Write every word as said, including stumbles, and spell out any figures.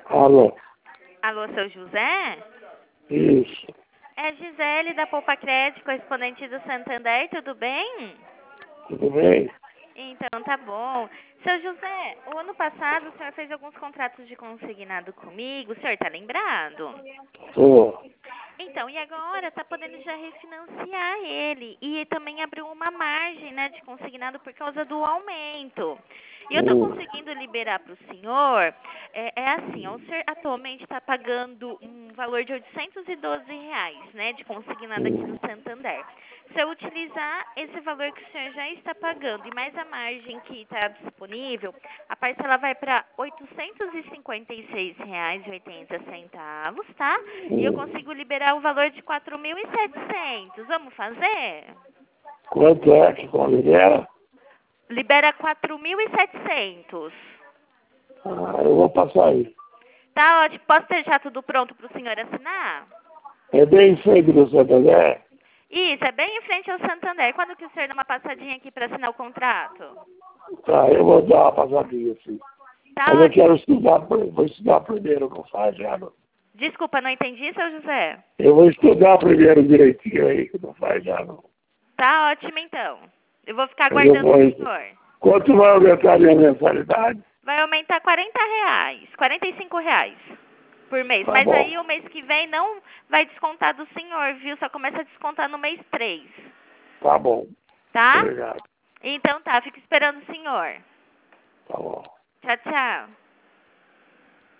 Alô? Alô, seu José? Isso. É Gisele da Poupa Crédito, correspondente do Santander, tudo bem? Tudo bem? Então tá bom. Seu José, o ano passado o senhor fez alguns contratos de consignado comigo, o senhor tá lembrado? Tô. Então, e agora tá podendo já refinanciar ele e também abriu uma margem, né, de consignado por causa do aumento. E eu tô Hum. conseguindo liberar para o senhor, é, é assim, ó, o senhor atualmente está pagando um valor de oitocentos e doze reais, né, de consignado aqui no Hum. Santander. Se eu utilizar esse valor que o senhor já está pagando e mais a margem que está disponível, a parcela vai para oitocentos e cinquenta e seis reais e oitenta centavos, tá? E eu Hum. consigo liberar o valor de quatro mil e setecentos. Vamos fazer? Quanto é que considera? Libera quatro mil e setecentos. Ah, eu vou passar aí. Tá ótimo. Posso deixar tudo pronto para o senhor assinar? É bem feito do Santander? Isso, é bem em frente ao Santander. Quando que o senhor dá uma passadinha aqui para assinar o contrato? Tá, eu vou dar uma passadinha assim. Tá Mas eu ótimo. quero estudar, pri- vou estudar primeiro, não faz nada. Desculpa, não entendi, seu José? Eu vou estudar primeiro direitinho aí, que não faz nada. Tá ótimo, então. Eu vou ficar Mas eu aguardando vou. o senhor. Quanto vai aumentar a minha mensalidade? Vai aumentar quarenta reais, quarenta e cinco reais por mês. Tá Mas bom. aí o mês que vem não vai descontar do senhor, viu? Só começa a descontar no mês três, Tá bom. tá? Obrigado. Então tá, fico esperando o senhor. Tá bom. Tchau, tchau.